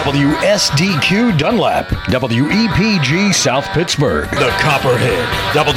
WSDQ Dunlap, WEPG South Pittsburgh, The Copperhead,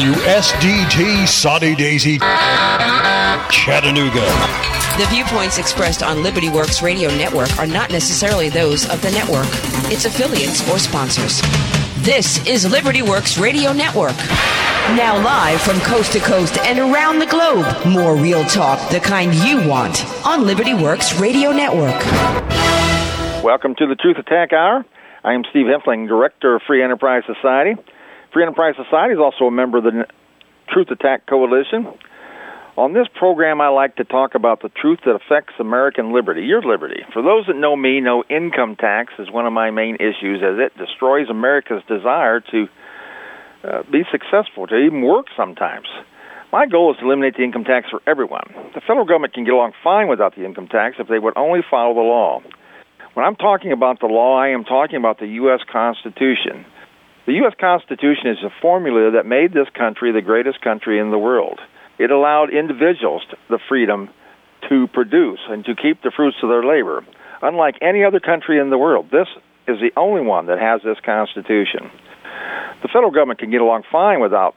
WSDT Soddy Daisy, Chattanooga. The viewpoints expressed on Liberty Works Radio Network are not necessarily those of the network, its affiliates, or sponsors. This is Liberty Works Radio Network. Now live from coast to coast and around the globe. More real talk, the kind you want, on Liberty Works Radio Network. Welcome to the Truth Attack Hour. I am Steve Hempfling, Director of Free Enterprise Society. Free Enterprise Society is also a member of the Truth Attack Coalition. On this program, I like to talk about the truth that affects American liberty, your liberty. For those that know me, know income tax is one of my main issues, as it destroys America's desire to be successful, to even work sometimes. My goal is to eliminate the income tax for everyone. The federal government can get along fine without the income tax if they would only follow the law. When I'm talking about the law, I am talking about the U.S. Constitution. The U.S. Constitution is a formula that made this country the greatest country in the world. It allowed individuals the freedom to produce and to keep the fruits of their labor. Unlike any other country in the world, this is the only one that has this Constitution. The federal government can get along fine without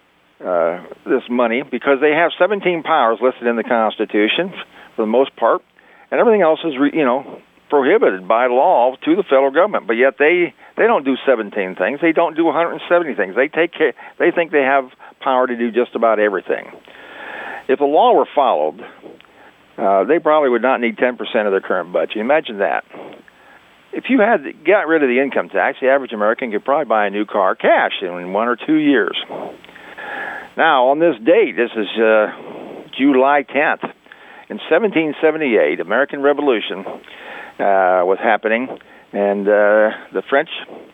this money because they have 17 powers listed in the Constitution for the most part, and everything else is, prohibited by law to the federal government. But yet they don't do 17 things. They don't do 170 things. They think they have power to do just about everything. If the law were followed, they probably would not need 10% of their current budget. Imagine that. If you got rid of the income tax, the average American could probably buy a new car cash in 1 or 2 years. Now, on this date, this is July 10th, in 1778, American Revolution was happening, and the French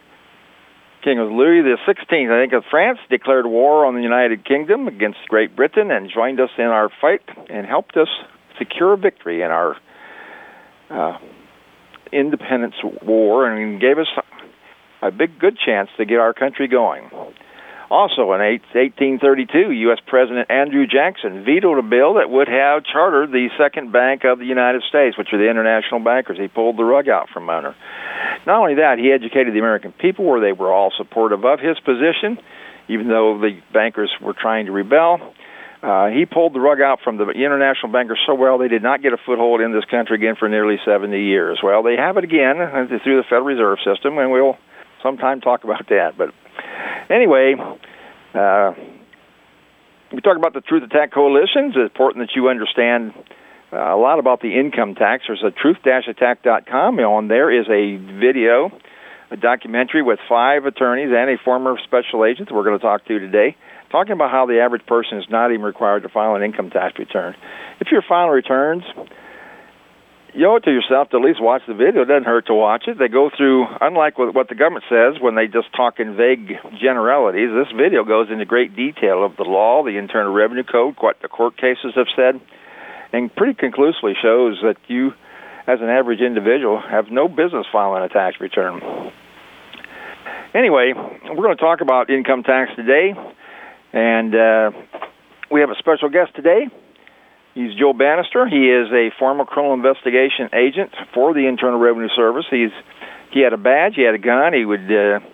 King was Louis XVI, I think, of France, declared war on the United Kingdom against Great Britain and joined us in our fight and helped us secure victory in our independence war and gave us a good chance to get our country going. Also, in 1832, U.S. President Andrew Jackson vetoed a bill that would have chartered the Second Bank of the United States, which are the international bankers. He pulled the rug out from under. Not only that, he educated the American people where they were all supportive of his position, even though the bankers were trying to rebel. He pulled the rug out from the international bankers so well they did not get a foothold in this country again for nearly 70 years. Well, they have it again through the Federal Reserve System, and we'll sometime talk about that. But anyway, we talk about the Truth Attack Coalition. It's important that you understand a lot about the income tax. There's a truth-attack.com. On there is a video, a documentary with 5 attorneys and a former special agent that we're going to talk to today, talking about how the average person is not even required to file an income tax return. If you're filing returns, you owe it to yourself to at least watch the video. It doesn't hurt to watch it. They go through, unlike what the government says when they just talk in vague generalities, this video goes into great detail of the law, the Internal Revenue Code, what the court cases have said, and pretty conclusively shows that you, as an average individual, have no business filing a tax return. Anyway, we're going to talk about income tax today, and we have a special guest today. He's Joe Bannister. He is a former criminal investigation agent for the Internal Revenue Service. He had a badge, he had a gun, he would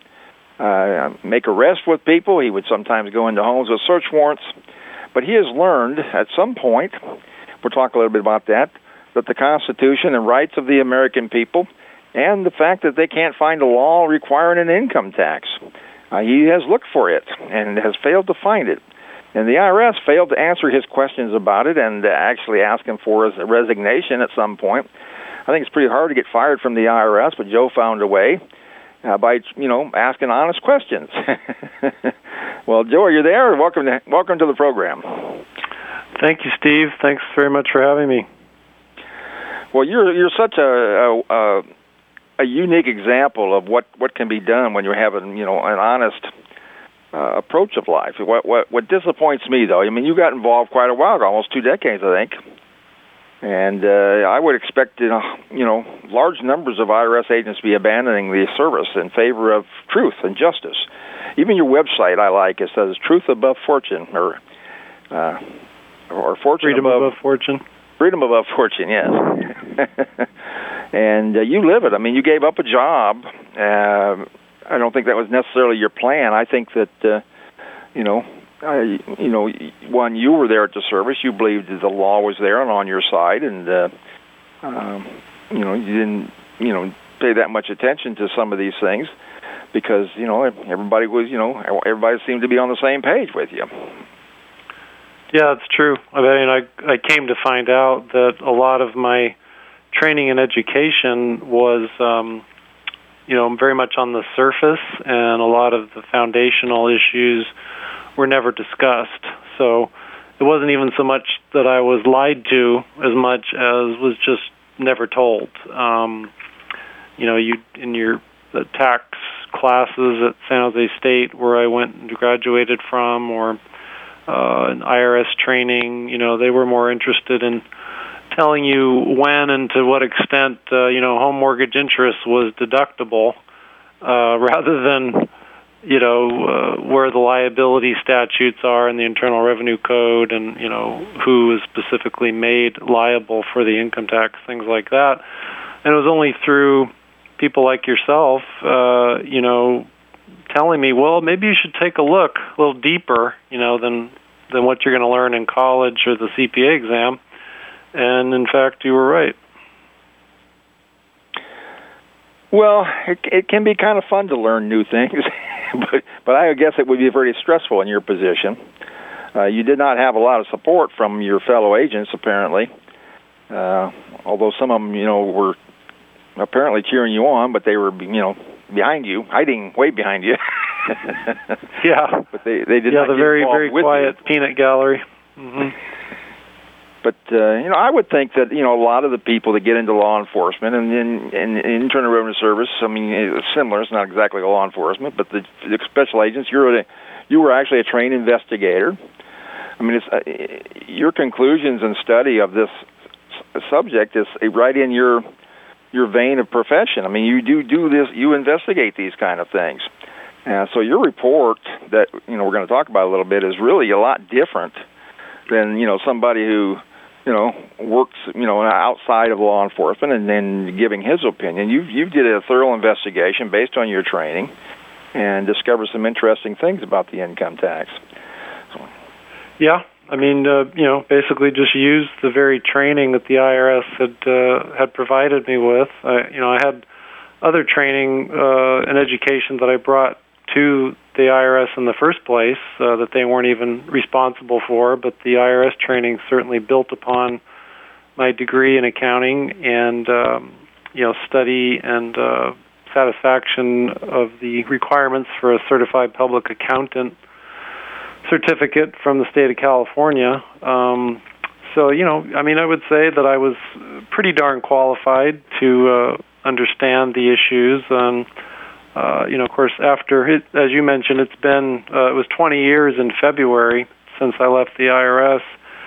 make arrests with people, he would sometimes go into homes with search warrants, but he has learned at some point, we'll talk a little bit about that the Constitution and rights of the American people and the fact that they can't find a law requiring an income tax. He has looked for it and has failed to find it. And the IRS failed to answer his questions about it and actually ask him for his resignation at some point. I think it's pretty hard to get fired from the IRS, but Joe found a way by, asking honest questions. Well, Joe, are you there? Welcome to the program. Thank you, Steve. Thanks very much for having me. Well, you're such a unique example of what can be done when you have an honest approach of life. What disappoints me, though, you got involved quite a while ago, almost 2 decades, I think. And I would expect, large numbers of IRS agents to be abandoning the service in favor of truth and justice. Even your website, I like. It says "Truth Above Fortune" or "Fortune Freedom above fortune. Freedom above fortune, yes. And you live it. I mean, you gave up a job. I don't think that was necessarily your plan. I think that, one, you were there at the service. You believed that the law was there and on your side, and you didn't, pay that much attention to some of these things because everybody was, everybody seemed to be on the same page with you. Yeah, it's true. I mean, I came to find out that a lot of my training and education was, very much on the surface, and a lot of the foundational issues were never discussed. So it wasn't even so much that I was lied to as much as was just never told. You in your tax classes at San Jose State, where I went and graduated from, or in IRS training, they were more interested in telling you when and to what extent, home mortgage interest was deductible, rather than, where the liability statutes are in the Internal Revenue Code and, who is specifically made liable for the income tax, things like that. And it was only through people like yourself, telling me, well, maybe you should take a look a little deeper, than what you're going to learn in college or the CPA exam. And in fact, you were right. Well, it can be kind of fun to learn new things, but I guess it would be very stressful in your position. You did not have a lot of support from your fellow agents, apparently, although some of them, were apparently cheering you on, but they were, behind you, hiding way behind you. Yeah. But they did not the get very, involved very with quiet you. peanut gallery. Mm-hmm. But, I would think that, a lot of the people that get into law enforcement and in Internal Revenue Service, I mean, it's similar. It's not exactly law enforcement, but the special agents, you were actually a trained investigator. I mean, it's your conclusions and study of this subject is right in your vein of profession. I mean, you do this, you investigate these kind of things. So your report that, we're going to talk about a little bit is really a lot different than, somebody who, works, outside of law enforcement and then giving his opinion. You did a thorough investigation based on your training and discovered some interesting things about the income tax. Yeah. I mean, basically just used the very training that the IRS had provided me with. I had other training and education that I brought to the IRS in the first place that they weren't even responsible for, but the IRS training certainly built upon my degree in accounting and, study and satisfaction of the requirements for a certified public accountant certificate from the state of California. I would say that I was pretty darn qualified to understand the issues. And, of course, after, as you mentioned, it was 20 years in February since I left the IRS.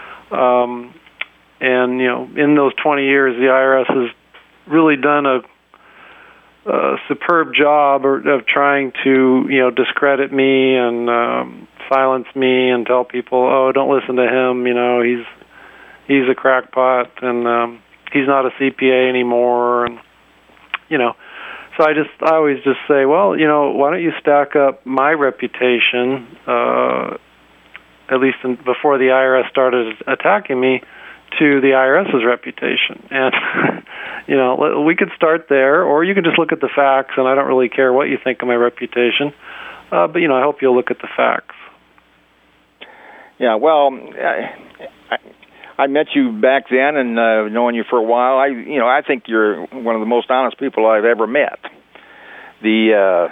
In those 20 years, the IRS has really done a superb job of trying to, discredit me and silence me and tell people, oh, don't listen to him, he's a crackpot and he's not a CPA anymore, and so I always just say, well, why don't you stack up my reputation, at least before the IRS started attacking me, to the IRS's reputation, and we could start there, or you can just look at the facts, and I don't really care what you think of my reputation, but I hope you'll look at the facts. Yeah, well, I met you back then, and knowing you for a while, I think you're one of the most honest people I've ever met. You're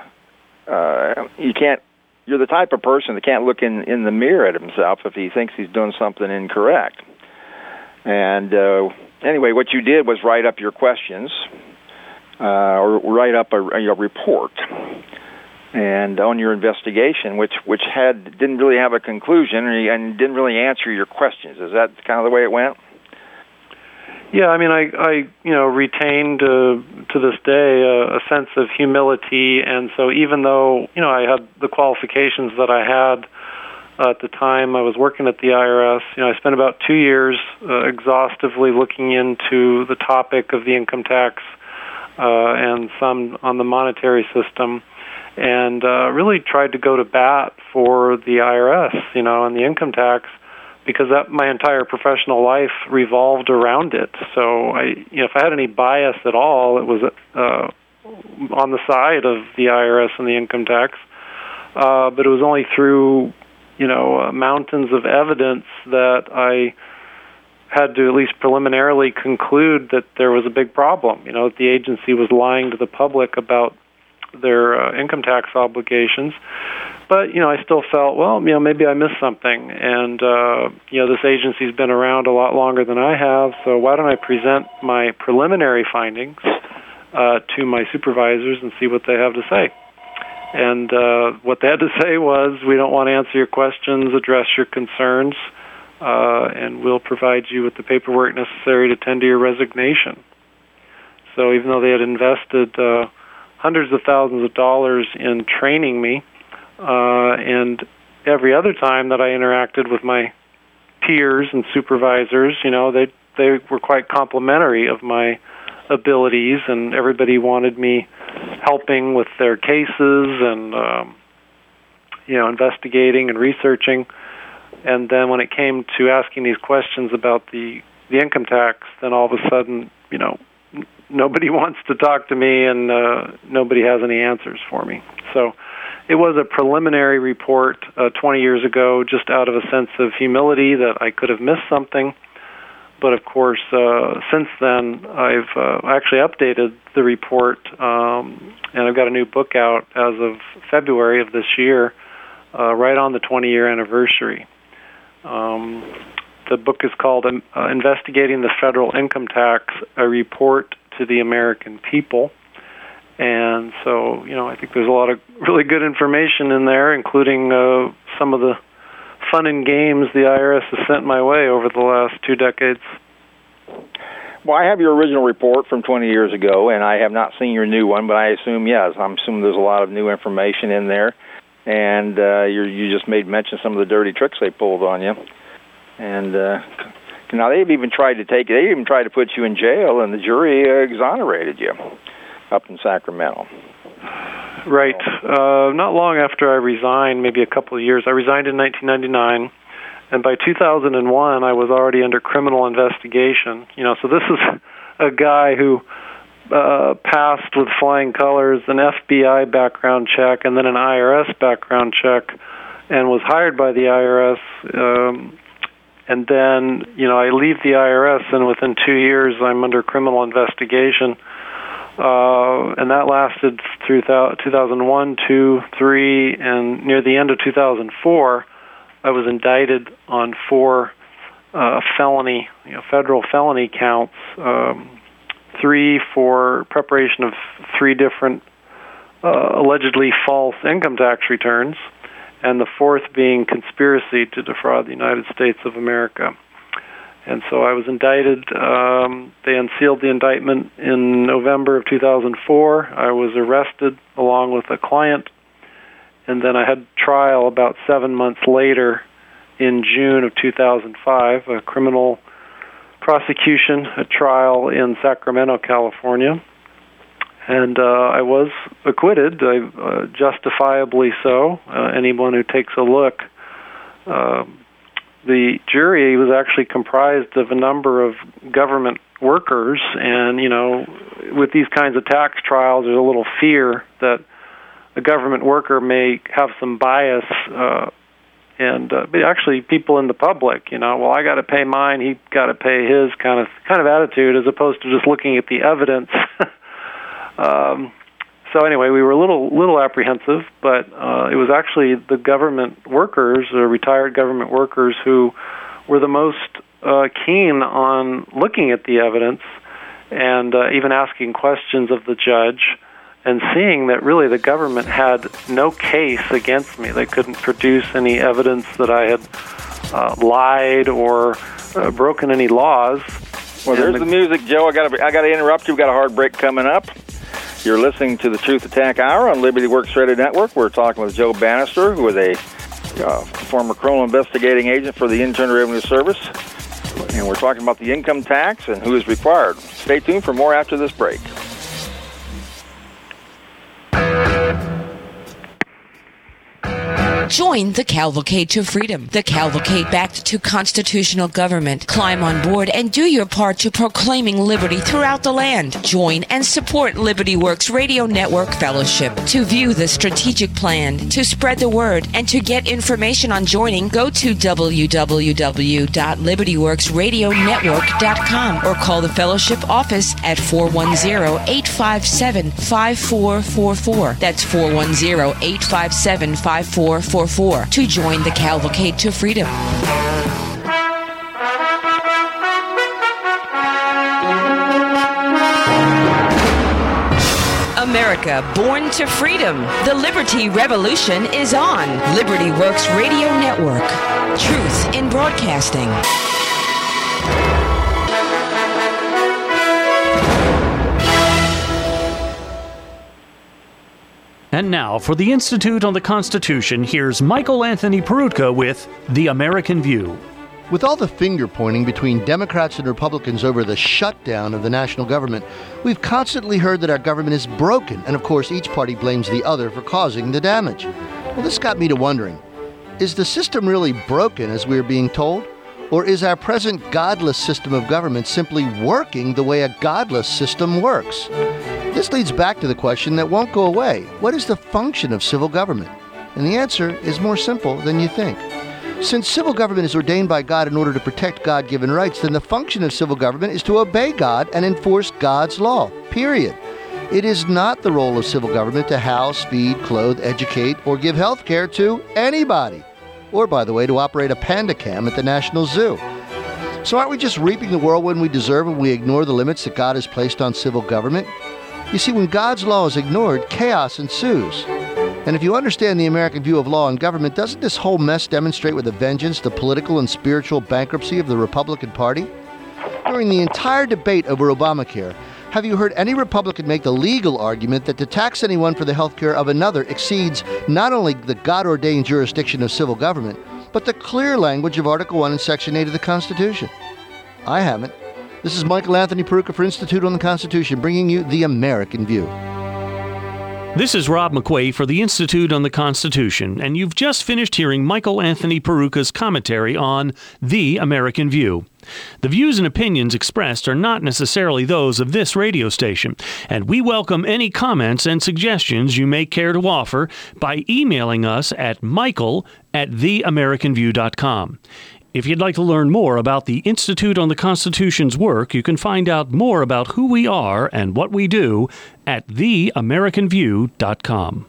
the type of person that can't look in the mirror at himself if he thinks he's doing something incorrect. And anyway, what you did was write up your questions, or write up a report, and on your investigation, which didn't really have a conclusion and didn't really answer your questions. Is that kind of the way it went? Yeah, I mean, I retained to this day a sense of humility, and so even though I had the qualifications that I had at the time I was working at the IRS, I spent about 2 years exhaustively looking into the topic of the income tax and some on the monetary system, and really tried to go to bat for the IRS, and the income tax, because my entire professional life revolved around it. So if I had any bias at all, it was on the side of the IRS and the income tax. But it was only through, mountains of evidence that I had to at least preliminarily conclude that there was a big problem. That the agency was lying to the public about their income tax obligations. But, I still felt, well, maybe I missed something. And, this agency's been around a lot longer than I have, so why don't I present my preliminary findings to my supervisors and see what they have to say. And what they had to say was, we don't want to answer your questions, address your concerns, and we'll provide you with the paperwork necessary to tender your resignation. So even though they had invested hundreds of thousands of dollars in training me, and every other time that I interacted with my peers and supervisors, they were quite complimentary of my abilities, and everybody wanted me helping with their cases and investigating and researching. And then when it came to asking these questions about the income tax, then all of a sudden, nobody wants to talk to me, and nobody has any answers for me. So it was a preliminary report 20 years ago, just out of a sense of humility that I could have missed something. But of course, since then, I've actually updated the report, and I've got a new book out as of February of this year, right on the 20-year anniversary. The book is called Investigating the Federal Income Tax, A Report to the American People. And so, I think there's a lot of really good information in there, including some of the fun and games the IRS has sent my way over the last 2 decades. Well, I have your original report from 20 years ago, and I have not seen your new one, but I assume, yes, I'm assuming there's a lot of new information in there. And you just made mention of some of the dirty tricks they pulled on you. And now they've even tried to put you in jail, and the jury exonerated you up in Sacramento. Right. Not long after I resigned, maybe a couple of years. I resigned in 1999, and by 2001, I was already under criminal investigation. So this is a guy who passed with flying colors an FBI background check and then an IRS background check, and was hired by the IRS. And then, I leave the IRS, and within 2 years, I'm under criminal investigation. And that lasted through 2001, 2, 3, and near the end of 2004, I was indicted on 4 federal felony counts, 3 for preparation of 3 different allegedly false income tax returns, and the 4th being conspiracy to defraud the United States of America. And so I was indicted. They unsealed the indictment in November of 2004. I was arrested along with a client, and then I had trial about 7 months later in June of 2005, a criminal prosecution, a trial in Sacramento, California. And I was acquitted, justifiably so. Anyone who takes a look, the jury was actually comprised of a number of government workers, and, with these kinds of tax trials, there's a little fear that a government worker may have some bias, but actually people in the public, well, I got to pay mine, he got to pay his kind of attitude, as opposed to just looking at the evidence. So anyway, we were a little apprehensive, but it was actually the government workers, retired government workers, who were the most keen on looking at the evidence and even asking questions of the judge, and seeing that really the government had no case against me. They couldn't produce any evidence that I had lied or broken any laws. Well, there's the music, Joe. I got to interrupt you. We've got a hard break coming up. You're listening to the Truth Attack Hour on Liberty Works Radio Network. We're talking with Joe Bannister, who is a former criminal investigating agent for the Internal Revenue Service. And we're talking about the income tax and who is required. Stay tuned for more after this break. Join the Cavalcade to Freedom. The Cavalcade backed to constitutional government. Climb on board and do your part to proclaiming liberty throughout the land. Join and support Liberty Works Radio Network Fellowship. To view the strategic plan, to spread the word, and to get information on joining, go to www.libertyworksradionetwork.com or call the Fellowship office at 410-857-5444. That's 410-857-5444 to join the Cavalcade to Freedom. America, born to freedom. The Liberty Revolution is on. Liberty Works Radio Network. Truth in broadcasting. And now, for the Institute on the Constitution, here's Michael Anthony Peroutka with The American View. With all the finger-pointing between Democrats and Republicans over the shutdown of the national government, we've constantly heard that our government is broken, and of course each party blames the other for causing the damage. Well, this got me to wondering, is the system really broken as we're being told? Or is our present godless system of government simply working the way a godless system works? This leads back to the question that won't go away. What is the function of civil government? And the answer is more simple than you think. Since civil government is ordained by God in order to protect God-given rights, then the function of civil government is to obey God and enforce God's law, period. It is not the role of civil government to house, feed, clothe, educate, or give health care to anybody. Or, by the way, to operate a panda cam at the National Zoo. So aren't we just reaping the whirlwind we deserve when we ignore the limits that God has placed on civil government? You see, when God's law is ignored, chaos ensues. And if you understand the American view of law and government, doesn't this whole mess demonstrate with a vengeance the political and spiritual bankruptcy of the Republican Party? During the entire debate over Obamacare, have you heard any Republican make the legal argument that to tax anyone for the health care of another exceeds not only the God-ordained jurisdiction of civil government, but the clear language of Article 1 and Section 8 of the Constitution? I haven't. This is Michael Anthony Peroutka for Institute on the Constitution, bringing you The American View. This is Rob McQuay for the Institute on the Constitution, and you've just finished hearing Michael Anthony Peroutka's commentary on The American View. The views and opinions expressed are not necessarily those of this radio station, and we welcome any comments and suggestions you may care to offer by emailing us at michael@theamericanview.com. If you'd like to learn more about the Institute on the Constitution's work, you can find out more about who we are and what we do at theamericanview.com.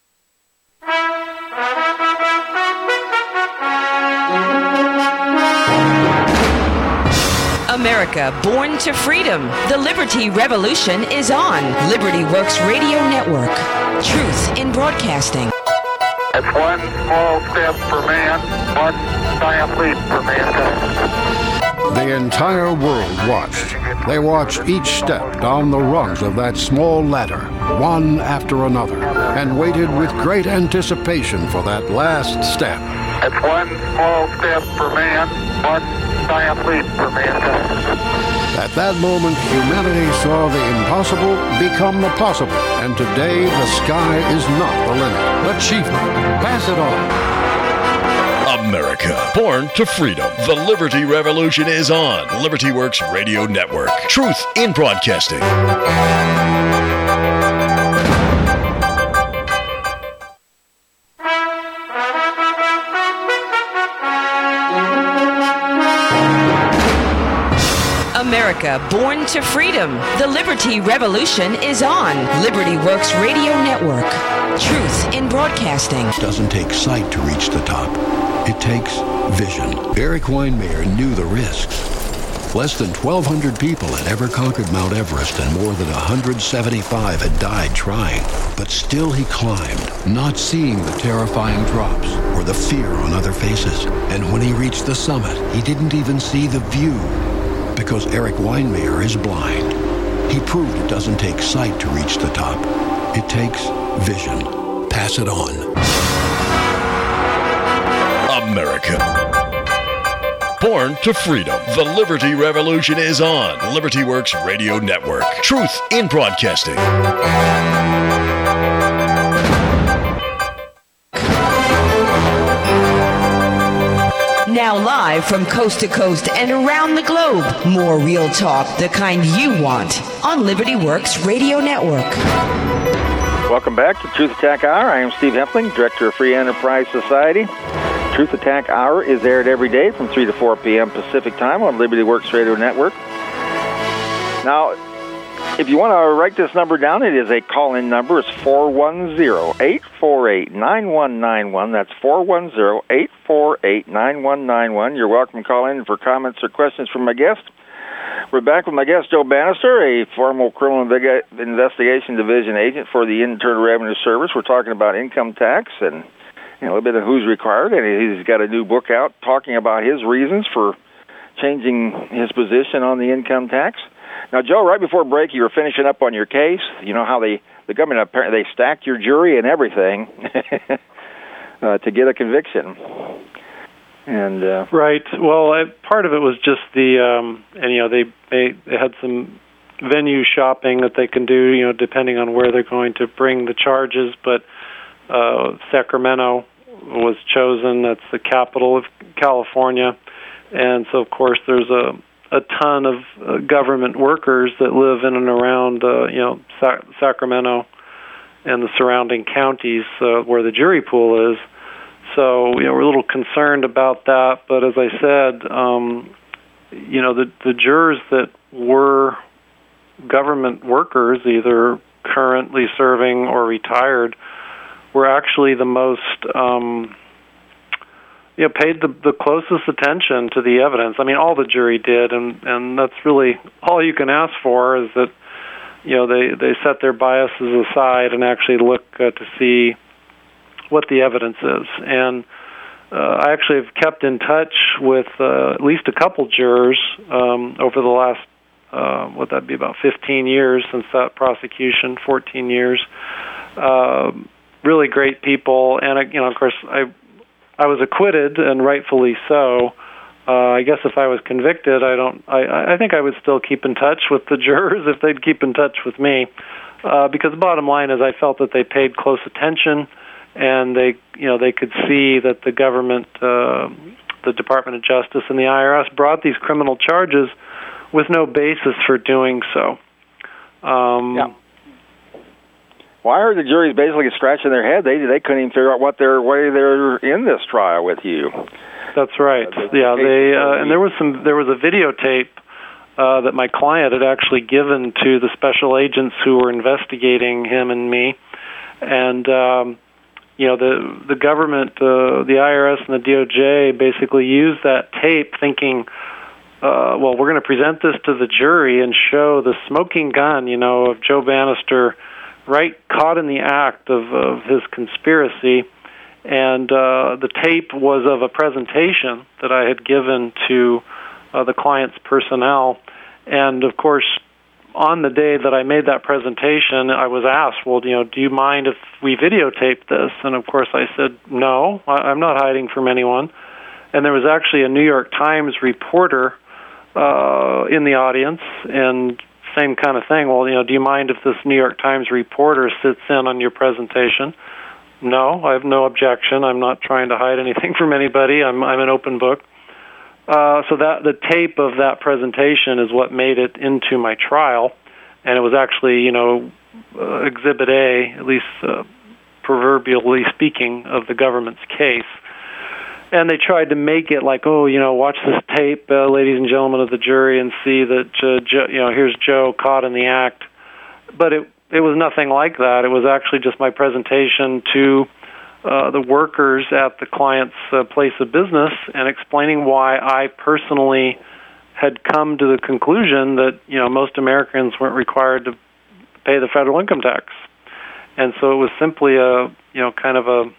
America, born to freedom. The Liberty Revolution is on. Liberty Works Radio Network. Truth in broadcasting. It's one small step for man, one giant leap for mankind. The entire world watched. They watched each step down the rungs of that small ladder, one after another, and waited with great anticipation for that last step. It's one small step for man, one giant leap for mankind. At that moment, humanity saw the impossible become the possible, and today the sky is not the limit. Achievement. Pass it on. America, born to freedom. The Liberty Revolution is on. Liberty Works Radio Network. Truth in broadcasting. America, born to freedom. The Liberty Revolution is on. Liberty Works Radio Network. Truth in broadcasting. It doesn't take sight to reach the top. It takes vision. Eric Weinmayer knew the risks. Less than 1,200 people had ever conquered Mount Everest, and more than 175 had died trying. But still he climbed, not seeing the terrifying drops or the fear on other faces. And when he reached the summit, he didn't even see the view, because Eric Weinmayer is blind. He proved it doesn't take sight to reach the top. It takes vision. Pass it on. America, born to freedom. The Liberty Revolution is on. Liberty Works Radio Network. Truth in broadcasting. Now live from coast to coast and around the globe, more real talk, the kind you want, on Liberty Works Radio Network. Welcome back to Truth Attack Hour. I am Steve Hempling, Director of Free Enterprise Society. Truth Attack Hour is aired every day from 3 to 4 p.m. Pacific Time on Liberty Works Radio Network. Now, if you want to write this number down, it is a call-in number. It's 410-848-9191. That's 410-848-9191. You're welcome to call in for comments or questions from my guest. We're back with my guest, Joe Bannister, a former Criminal Investigation Division agent for the Internal Revenue Service. We're talking about income tax and a little bit of who's required, and he's got a new book out talking about his reasons for changing his position on the income tax. Now, Joe, right before break, you were finishing up on your case. You know how the government, apparently, they stacked your jury and everything to get a conviction. And right. Well, part of it was just they had some venue shopping that they can do, depending on where they're going to bring the charges. But Sacramento was chosen. That's the capital of California. And so, of course, there's a ton of government workers that live in and around, Sacramento and the surrounding counties where the jury pool is. So, we're a little concerned about that. But as I said, the jurors that were government workers, either currently serving or retired, were actually the most paid the closest attention to the evidence. I mean, all the jury did, and that's really all you can ask for, is that they set their biases aside and actually look to see what the evidence is. And I actually have kept in touch with at least a couple jurors over the last, would that be about 15 years since that prosecution, 14 years. Really great people, and of course, I was acquitted, and rightfully so. I guess if I was convicted, I think I would still keep in touch with the jurors if they'd keep in touch with me, because the bottom line is I felt that they paid close attention, and they could see that the government, the Department of Justice, and the IRS brought these criminal charges with no basis for doing so. Yeah. Well, I heard the jury's basically scratching their head. They couldn't even figure out why they're in this trial with you. That's right. And there was a videotape that my client had actually given to the special agents who were investigating him and me, and the government, the IRS and the DOJ, basically used that tape, thinking, we're going to present this to the jury and show the smoking gun, of Joe Bannister, right, caught in the act of his conspiracy. And the tape was of a presentation that I had given to the client's personnel. And, of course, on the day that I made that presentation, I was asked, well, do you mind if we videotape this? And, of course, I said, no, I'm not hiding from anyone. And there was actually a New York Times reporter in the audience, and same kind of thing. Well, do you mind if this New York Times reporter sits in on your presentation? No, I have no objection. I'm not trying to hide anything from anybody. I'm an open book. So that the tape of that presentation is what made it into my trial, and it was actually, Exhibit A, at least proverbially speaking, of the government's case. And they tried to make it like, watch this tape, ladies and gentlemen of the jury, and see that, here's Joe caught in the act. But it was nothing like that. It was actually just my presentation to the workers at the client's place of business and explaining why I personally had come to the conclusion that, most Americans weren't required to pay the federal income tax. And so it was simply a, kind of a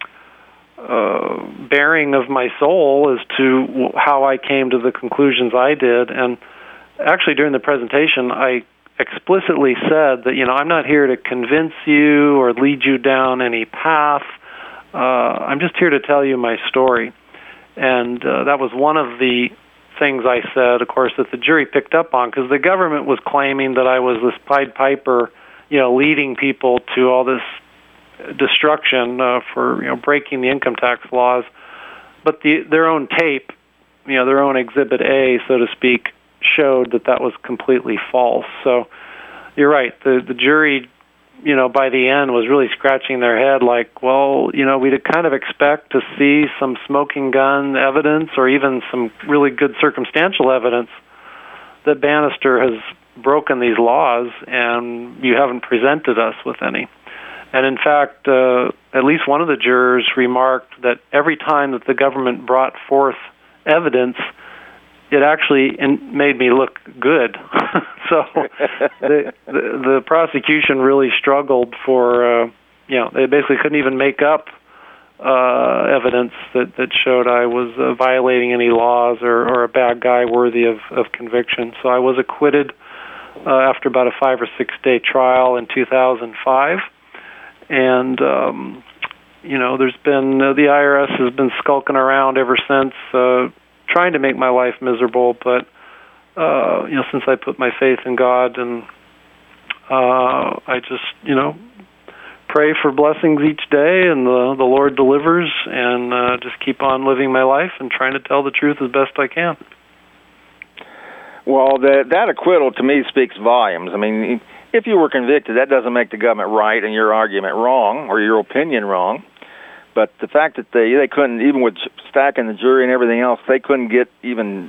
bearing of my soul as to how I came to the conclusions I did. And actually during the presentation, I explicitly said that, I'm not here to convince you or lead you down any path. I'm just here to tell you my story. And that was one of the things I said, of course, that the jury picked up on, because the government was claiming that I was this Pied Piper, leading people to all this destruction for breaking the income tax laws. But their own tape their own Exhibit A, so to speak, showed that was completely false. So you're right. The jury, by the end was really scratching their head like, well, we'd kind of expect to see some smoking gun evidence or even some really good circumstantial evidence that Bannister has broken these laws, and you haven't presented us with any. And in fact, at least one of the jurors remarked that every time that the government brought forth evidence, it actually made me look good. So the prosecution really struggled for, they basically couldn't even make up evidence that showed I was violating any laws or a bad guy worthy of conviction. So I was acquitted after about a 5 or 6 day trial in 2005. And, there's been, the IRS has been skulking around ever since, trying to make my life miserable. But, since I put my faith in God, and I just, pray for blessings each day, and the Lord delivers, and just keep on living my life and trying to tell the truth as best I can. Well, that acquittal to me speaks volumes. I mean, if you were convicted, that doesn't make the government right and your argument wrong or your opinion wrong. But the fact that they couldn't, even with stacking the jury and everything else, they couldn't get even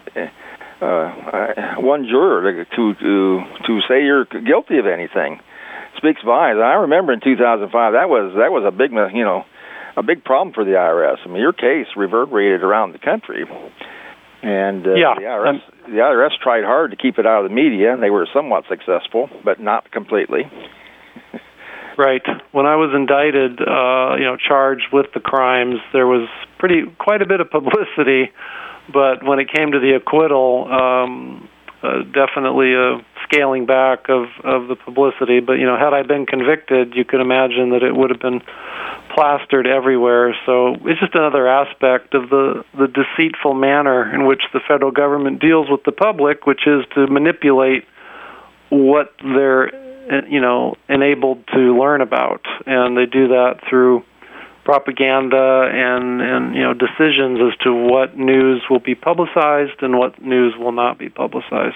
one juror to say you're guilty of anything, speaks volumes. I remember in 2005 that was a big a big problem for the IRS. I mean, your case reverberated around the country, and the IRS tried hard to keep it out of the media, and they were somewhat successful, but not completely. Right. When I was indicted, charged with the crimes, there was quite a bit of publicity, but when it came to the acquittal, definitely a scaling back of the publicity. But, had I been convicted, you could imagine that it would have been plastered everywhere. So it's just another aspect of the deceitful manner in which the federal government deals with the public, which is to manipulate what they're enabled to learn about, and they do that through propaganda and decisions as to what news will be publicized and what news will not be publicized.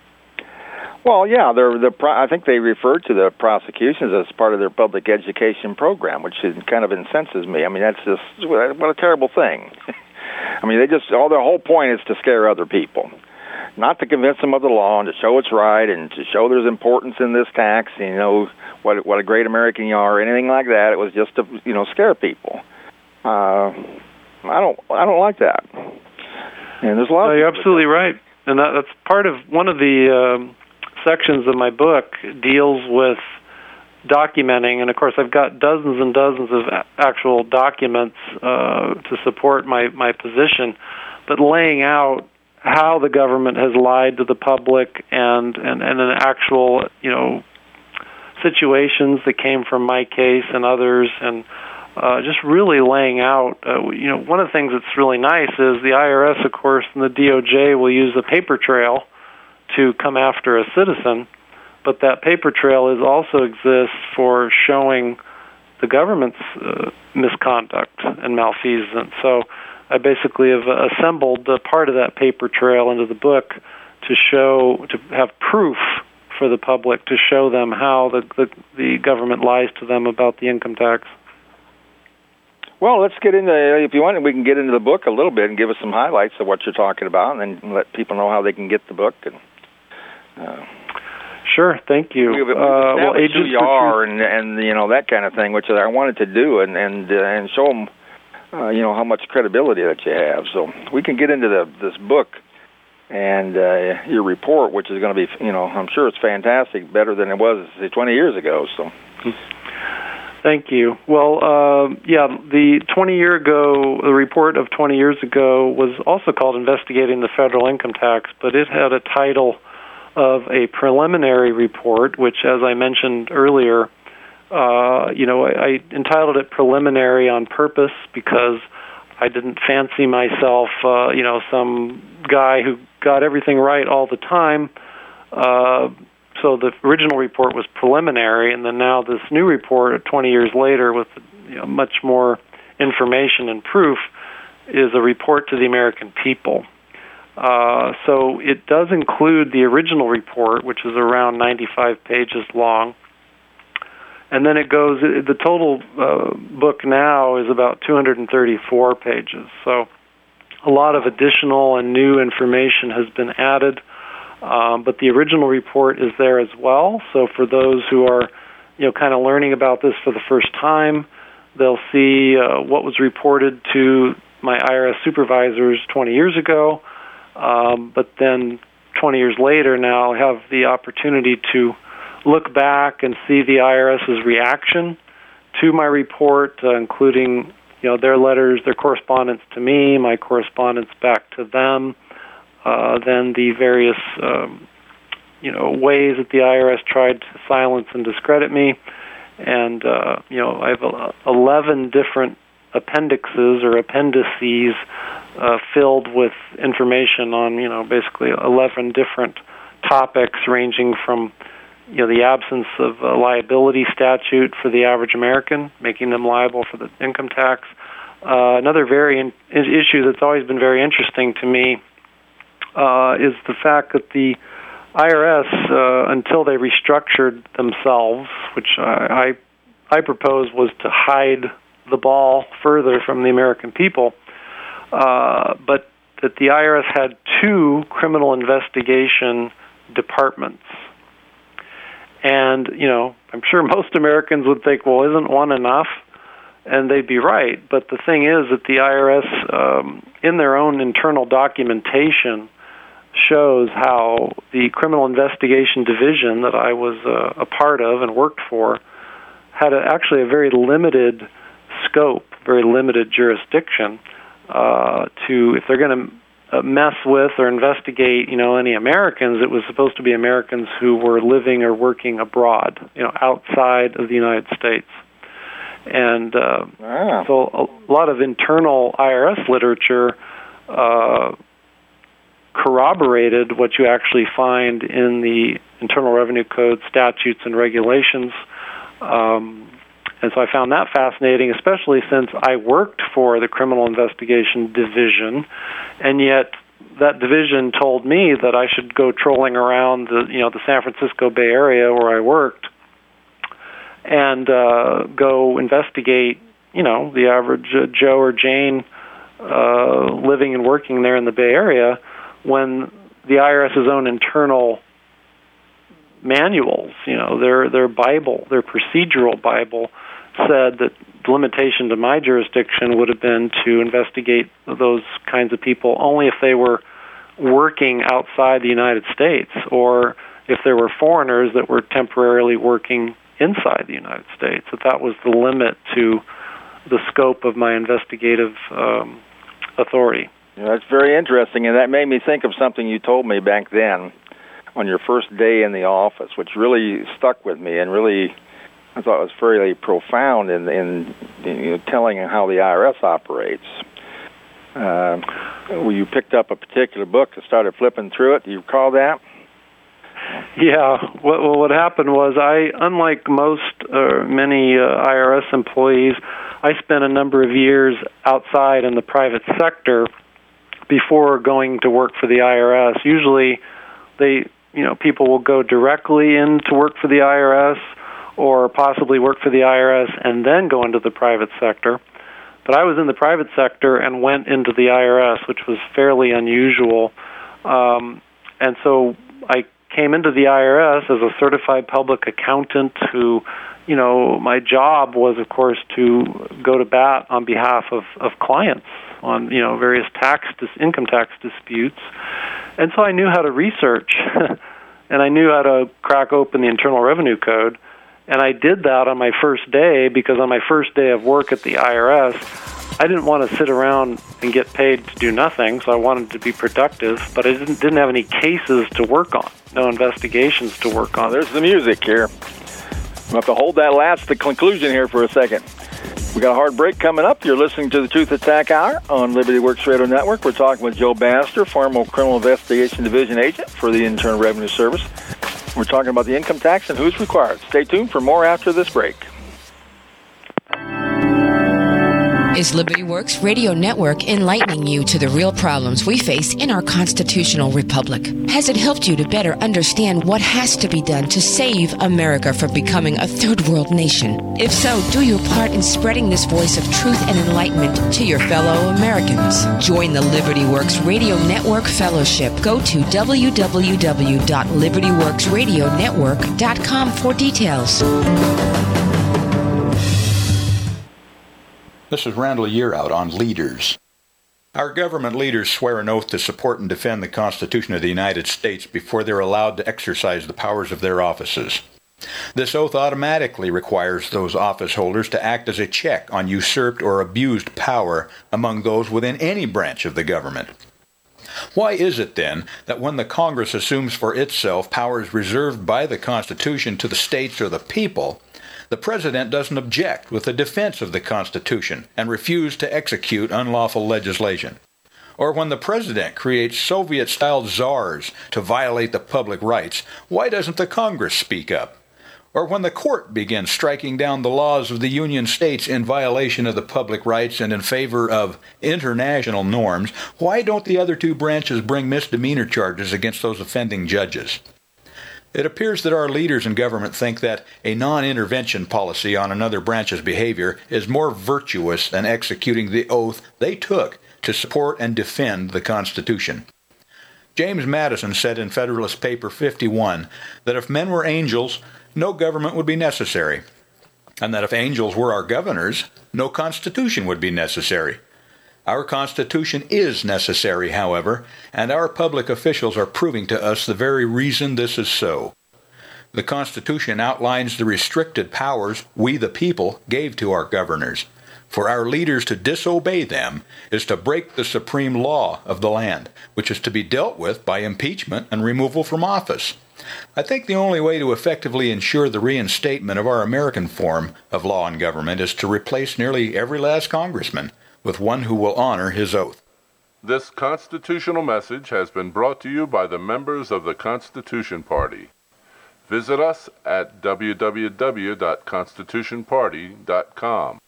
Well, yeah, I think they refer to the prosecutions as part of their public education program, which kind of incenses me. I mean, that's just what a terrible thing. I mean, their whole point is to scare other people, not to convince them of the law and to show it's right and to show there's importance in this tax, what a great American you are, or anything like that. It was just to scare people. I don't like that. And there's a lot. No, you're absolutely right, and that's part of one of the sections of my book deals with documenting, and of course I've got dozens and dozens of actual documents to support my position, but laying out how the government has lied to the public and in actual situations that came from my case and others, and just really laying out one of the things that's really nice is the IRS, of course, and the DOJ will use a paper trail to come after a citizen, but that paper trail also exists for showing the government's misconduct and malfeasance. So I basically have assembled part of that paper trail into the book to have proof for the public, to show them how the government lies to them about the income tax. Well, let's get into, if you want, we can get into the book a little bit and give us some highlights of what you're talking about, and then let people know how they can get the book. Sure, thank you. We've established who you are and that kind of thing, which I wanted to do, and show them how much credibility that you have. So we can get into this book and your report, which is going to be, I'm sure it's fantastic, better than it was 20 years ago. So. Thank you. Well, the 20-year ago, the report of 20 years ago was also called Investigating the Federal Income Tax, but it had a title of a preliminary report, which, as I mentioned earlier, I entitled it Preliminary on purpose because I didn't fancy myself, some guy who got everything right all the time. So the original report was preliminary, and then now this new report, 20 years later, with much more information and proof, is a report to the American people. So it does include the original report, which is around 95 pages long. And then it goes, the total book now is about 234 pages. So a lot of additional and new information has been added. But the original report is there as well. So for those who are, kind of learning about this for the first time, they'll see what was reported to my IRS supervisors 20 years ago. But then 20 years later now I have the opportunity to look back and see the IRS's reaction to my report, including their letters, their correspondence to me, my correspondence back to them, then the various ways that the IRS tried to silence and discredit me, and I have 11 different appendixes or appendices filled with information on basically 11 different topics ranging from the absence of a liability statute for the average American, making them liable for the income tax. Another issue that's always been very interesting to me is the fact that the IRS, until they restructured themselves, which I propose was to hide the ball further from the American people, but that the IRS had 2 criminal investigation departments. And, I'm sure most Americans would think, well, isn't one enough? And they'd be right. But the thing is that the IRS, in their own internal documentation, shows how the Criminal Investigation Division that I was a part of and worked for had actually a very limited scope, very limited jurisdiction to, if they're going to mess with or investigate, any Americans, it was supposed to be Americans who were living or working abroad, outside of the United States. And so a lot of internal IRS literature corroborated what you actually find in the Internal Revenue Code statutes and regulations. And so I found that fascinating, especially since I worked for the Criminal Investigation Division, and yet that division told me that I should go trolling around the San Francisco Bay Area where I worked and go investigate, the average Joe or Jane living and working there in the Bay Area, when the IRS's own internal manuals, their Bible, their procedural Bible, said that the limitation to my jurisdiction would have been to investigate those kinds of people only if they were working outside the United States, or if there were foreigners that were temporarily working inside the United States. That was the limit to the scope of my investigative authority. That's very interesting, and that made me think of something you told me back then on your first day in the office, which really stuck with me and really I thought was fairly profound in telling how the IRS operates. You picked up a particular book and started flipping through it. Do you recall that? Yeah. What happened was unlike many IRS employees, I spent a number of years outside in the private sector before going to work for the IRS. Usually, people will go directly in to work for the IRS, or possibly work for the IRS and then go into the private sector. But I was in the private sector and went into the IRS, which was fairly unusual. And so I came into the IRS as a certified public accountant who, my job was, of course, to go to bat on behalf of clients on, various income tax disputes. And so I knew how to research, and I knew how to crack open the Internal Revenue Code. And I did that on my first day, because on my first day of work at the IRS, I didn't want to sit around and get paid to do nothing, so I wanted to be productive, but I didn't have any cases to work on, no investigations to work on. There's the music here. We'll have to hold that the conclusion here for a second. We got a hard break coming up. You're listening to the Truth Attack Hour on Liberty Works Radio Network. We're talking with Joe Bannister, former Criminal Investigation Division agent for the Internal Revenue Service. We're talking about the income tax and who's required. Stay tuned for more after this break. Is Liberty Works Radio Network enlightening you to the real problems we face in our constitutional republic? Has it helped you to better understand what has to be done to save America from becoming a third world nation? If so, do your part in spreading this voice of truth and enlightenment to your fellow Americans. Join the Liberty Works Radio Network Fellowship. Go to www.libertyworksradionetwork.com for details. This is Randall Yearout on Leaders. Our government leaders swear an oath to support and defend the Constitution of the United States before they're allowed to exercise the powers of their offices. This oath automatically requires those office holders to act as a check on usurped or abused power among those within any branch of the government. Why is it, then, that when the Congress assumes for itself powers reserved by the Constitution to the states or the people, the President doesn't object with the defense of the Constitution and refuse to execute unlawful legislation? Or when the President creates Soviet-style czars to violate the public rights, why doesn't the Congress speak up? Or when the court begins striking down the laws of the Union States in violation of the public rights and in favor of international norms, why don't the other two branches bring misdemeanor charges against those offending judges? It appears that our leaders in government think that a non-intervention policy on another branch's behavior is more virtuous than executing the oath they took to support and defend the Constitution. James Madison said in Federalist Paper 51 that if men were angels, no government would be necessary, and that if angels were our governors, no Constitution would be necessary. Our Constitution is necessary, however, and our public officials are proving to us the very reason this is so. The Constitution outlines the restricted powers we, the people, gave to our governors. For our leaders to disobey them is to break the supreme law of the land, which is to be dealt with by impeachment and removal from office. I think the only way to effectively ensure the reinstatement of our American form of law and government is to replace nearly every last congressman with one who will honor his oath. This constitutional message has been brought to you by the members of the Constitution Party. Visit us at www.constitutionparty.com.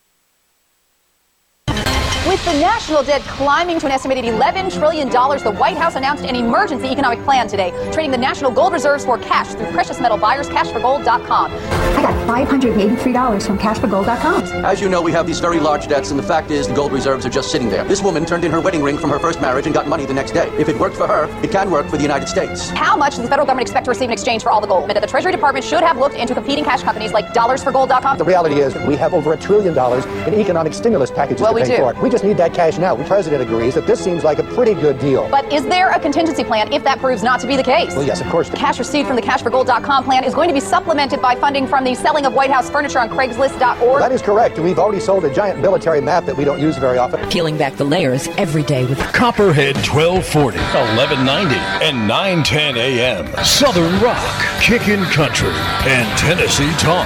With the national debt climbing to an estimated $11 trillion, the White House announced an emergency economic plan today, trading the national gold reserves for cash through precious metal buyers, cashforgold.com. I got $583 from cashforgold.com. As you know, we have these very large debts, and the fact is the gold reserves are just sitting there. This woman turned in her wedding ring from her first marriage and got money the next day. If it worked for her, it can work for the United States. How much does the federal government expect to receive in exchange for all the gold? And that the Treasury Department should have looked into competing cash companies like dollarsforgold.com. The reality is we have over $1 trillion in economic stimulus packages to pay for it. We just need that cash now. The president agrees that this seems like a pretty good deal. But is there a contingency plan if that proves not to be the case? Well, yes, of course. The cash received from the cashforgold.com plan is going to be supplemented by funding from the selling of White House furniture on Craigslist.org. That is correct. We've already sold a giant military map that we don't use very often. Peeling back the layers every day with Copperhead 1240, 1190, and 910 a.m. Southern Rock, Kickin' Country, and Tennessee Talk.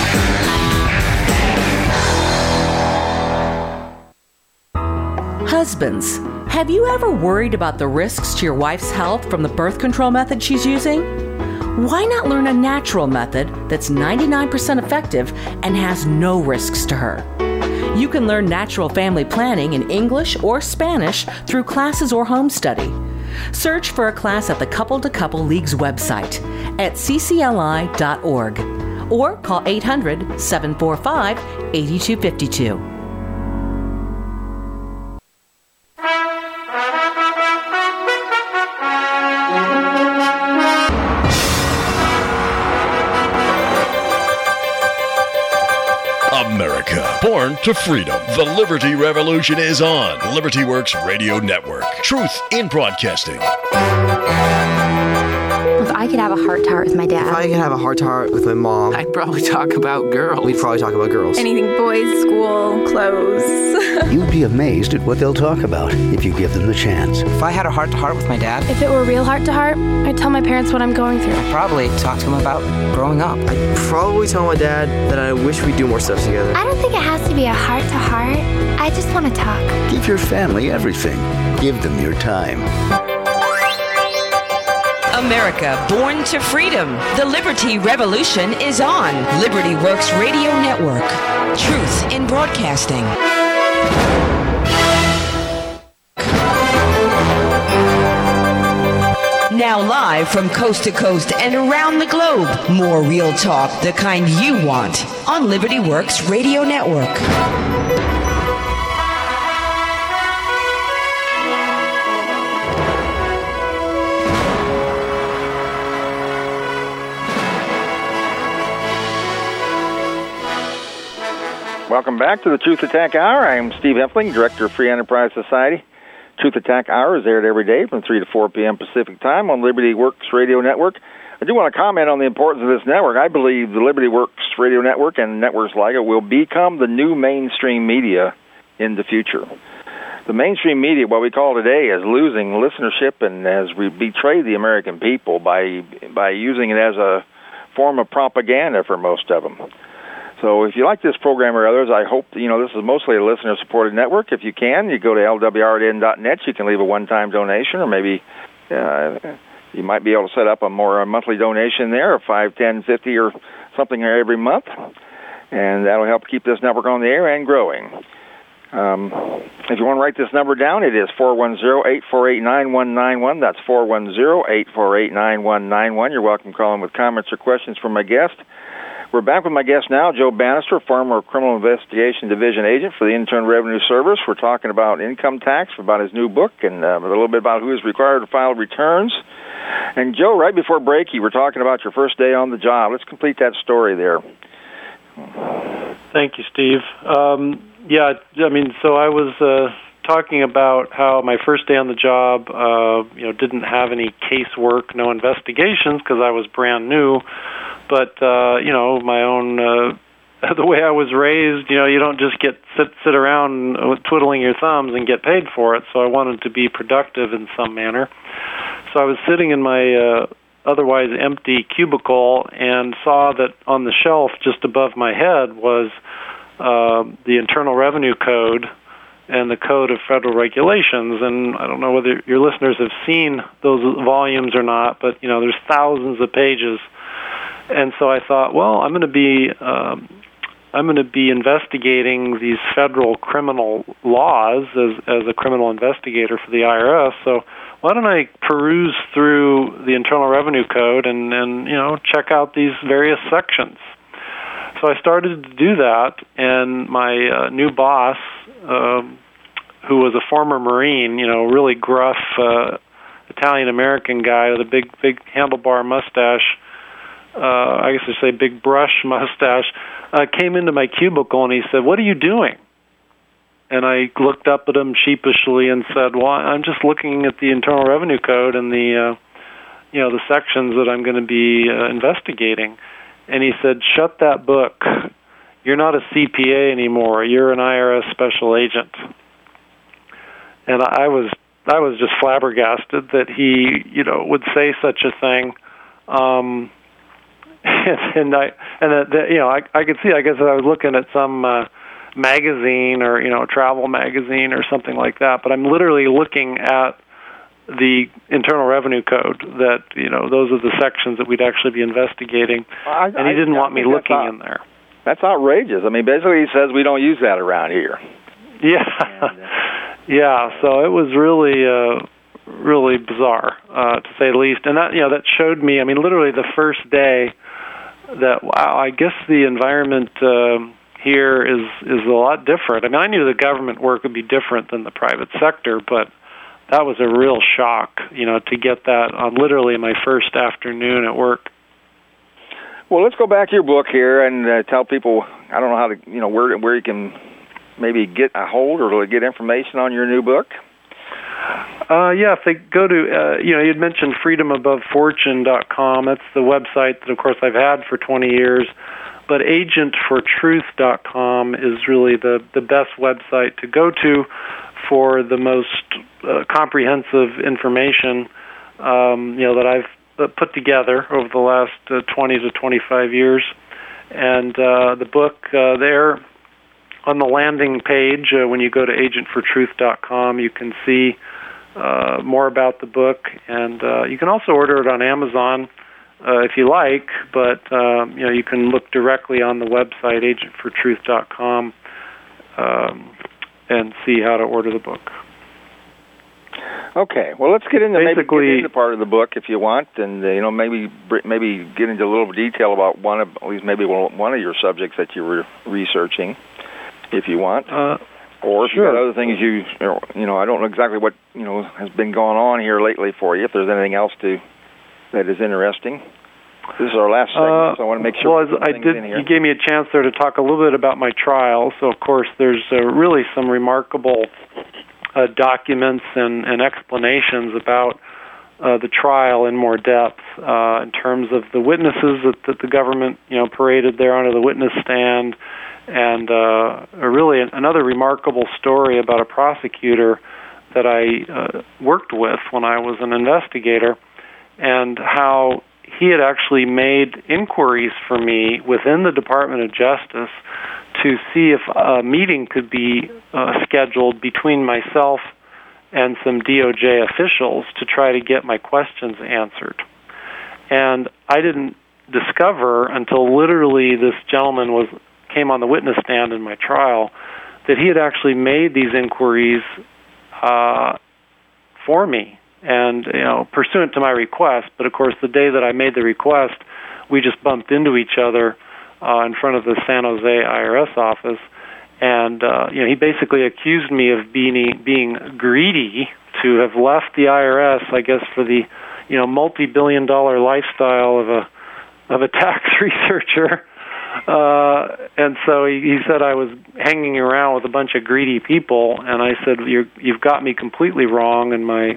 Husbands, have you ever worried about the risks to your wife's health from the birth control method she's using? Why not learn a natural method that's 99% effective and has no risks to her? You can learn natural family planning in English or Spanish through classes or home study. Search for a class at the Couple to Couple League's website at ccli.org or call 800-745-8252. America, born to freedom. The Liberty Revolution is on. Liberty Works Radio Network. Truth in broadcasting. If I could have a heart-to-heart with my dad. If I could have a heart-to-heart with my mom. I'd probably talk about girls. We'd probably talk about girls. Anything boys, school, clothes. You'd be amazed at what they'll talk about if you give them the chance. If I had a heart-to-heart with my dad. If it were real heart-to-heart, I'd tell my parents what I'm going through. I'd probably talk to him about growing up. I'd probably tell my dad that I wish we'd do more stuff together. I don't think it has to be a heart-to-heart. I just want to talk. Give your family everything. Give them your time. America, born to freedom. The Liberty Revolution is on. Liberty Works Radio Network. Truth in broadcasting. Now live from coast to coast and around the globe, more real talk, the kind you want, on Liberty Works Radio Network. Welcome back to the Truth Attack Hour. I am Steve Heffling, Director of Free Enterprise Society. Truth Attack Hour is aired every day from 3 to 4 p.m. Pacific Time on Liberty Works Radio Network. I do want to comment on the importance of this network. I believe the Liberty Works Radio Network and networks like it will become the new mainstream media in the future. The mainstream media, what we call today, is losing listenership and has betrayed the American people by using it as a form of propaganda for most of them. So if you like this program or others, I hope, this is mostly a listener-supported network. If you can, you go to lwrn.net. You can leave a one-time donation, or maybe you might be able to set up a monthly donation there of $5, $10, $50, or something every month. And that'll help keep this network on the air and growing. If you want to write this number down, it is 410-848-9191. That's 410-848-9191. You're welcome to call in with comments or questions from my guest. We're back with my guest now, Joe Bannister, former Criminal Investigation Division agent for the Internal Revenue Service. We're talking about income tax, about his new book, and a little bit about who is required to file returns. And Joe, right before break, you were talking about your first day on the job. Let's complete that story there. Thank you, Steve. So I was talking about how my first day on the job, didn't have any casework, no investigations, because I was brand new. But, my own, the way I was raised, you don't just sit around twiddling your thumbs and get paid for it. So I wanted to be productive in some manner. So I was sitting in my otherwise empty cubicle and saw that on the shelf just above my head was the Internal Revenue Code and the Code of Federal Regulations. And I don't know whether your listeners have seen those volumes or not, but, there's thousands of pages. And so I thought, well, I'm going to be investigating these federal criminal laws as a criminal investigator for the IRS. So why don't I peruse through the Internal Revenue Code and check out these various sections? So I started to do that, and my new boss, who was a former Marine, really gruff Italian-American guy with a big handlebar mustache, I guess I say big brush mustache, came into my cubicle and he said, "What are you doing?" And I looked up at him sheepishly and said, "Well, I'm just looking at the Internal Revenue Code and the sections that I'm going to be investigating." And he said, "Shut that book. You're not a CPA anymore. You're an IRS special agent." And I was just flabbergasted that he, would say such a thing. I could see, I guess, that I was looking at some magazine or, travel magazine or something like that, but I'm literally looking at the Internal Revenue Code that, those are the sections that we'd actually be investigating, and he didn't want me looking in there. That's outrageous. I mean, basically he says we don't use that around here. Yeah. Yeah, so it was really bizarre, to say the least. And that showed me, literally the first day that, wow, I guess the environment here is a lot different. I knew the government work would be different than the private sector, but that was a real shock, to get that on literally my first afternoon at work. Well, let's go back to your book here and tell people, I don't know how to, where you can maybe get a hold or get information on your new book. If they go to, you'd mentioned freedomabovefortune.com. That's the website that, of course, I've had for 20 years. But agentfortruth.com is really the best website to go to for the most comprehensive information, that I've put together over the last 20 to 25 years. And the book there on the landing page, when you go to agentfortruth.com, you can see more about the book, and you can also order it on Amazon if you like, but you can look directly on the website agentfortruth.com, and see how to order the book. Okay, well, let's get into maybe get into part of the book if you want, and maybe get into a little detail about one of your subjects that you were researching, if you want, or if sure. you've got other things I don't know exactly what has been going on here lately for you. If there's anything else that is interesting. This is our last segment, so I want to make sure. Well, you gave me a chance there to talk a little bit about my trial. So, of course, there's really some remarkable documents and explanations about the trial in more depth in terms of the witnesses that the government paraded there onto the witness stand, and really another remarkable story about a prosecutor that I worked with when I was an investigator, and how he had actually made inquiries for me within the Department of Justice to see if a meeting could be scheduled between myself and some DOJ officials to try to get my questions answered. And I didn't discover until literally this gentleman came on the witness stand in my trial that he had actually made these inquiries for me, and pursuant to my request. But of course, the day that I made the request, we just bumped into each other in front of the San Jose IRS office, and he basically accused me of being greedy to have left the IRS, I guess, for the multi-billion-dollar lifestyle of a tax researcher. And so he said I was hanging around with a bunch of greedy people, and I said, you've got me completely wrong, and my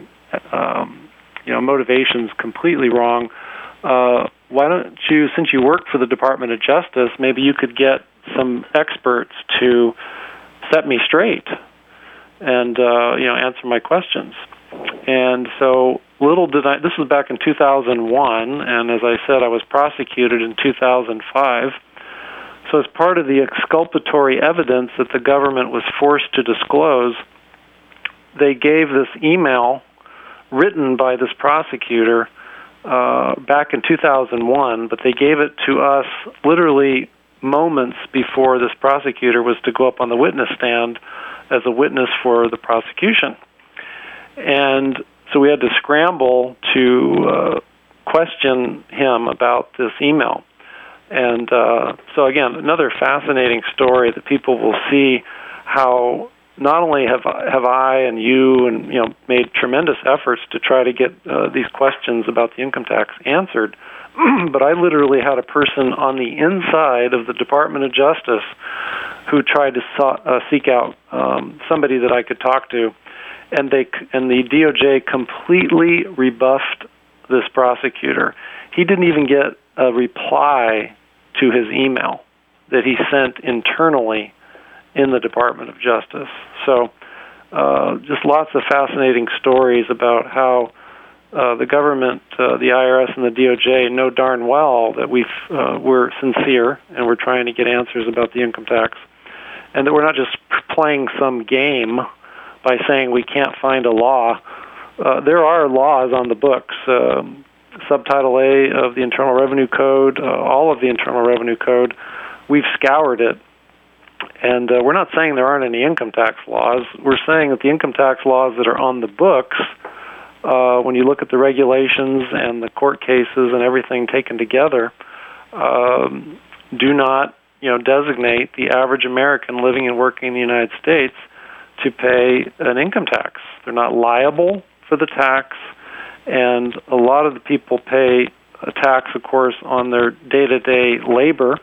motivation's completely wrong. Why don't you, since you work for the Department of Justice, maybe you could get some experts to set me straight and answer my questions. And so little did I, this was back in 2001, and as I said, I was prosecuted in 2005. So as part of the exculpatory evidence that the government was forced to disclose, they gave this email written by this prosecutor back in 2001, but they gave it to us literally moments before this prosecutor was to go up on the witness stand as a witness for the prosecution. And so we had to scramble to question him about this email. And so again, another fascinating story that people will see how not only have I and you and made tremendous efforts to try to get these questions about the income tax answered, but I literally had a person on the inside of the Department of Justice who tried to seek out somebody that I could talk to, and the DOJ completely rebuffed this prosecutor. He didn't even get a reply to his email that he sent internally in the Department of Justice. So just lots of fascinating stories about how the government, the IRS and the DOJ know darn well that we're sincere and we're trying to get answers about the income tax, and that we're not just playing some game by saying we can't find a law. There are laws on the books. Subtitle A of the Internal Revenue Code, all of the Internal Revenue Code, we've scoured it. And we're not saying there aren't any income tax laws. We're saying that the income tax laws that are on the books, when you look at the regulations and the court cases and everything taken together, do not designate the average American living and working in the United States to pay an income tax. They're not liable for the tax, and a lot of the people pay a tax, of course, on their day-to-day labor,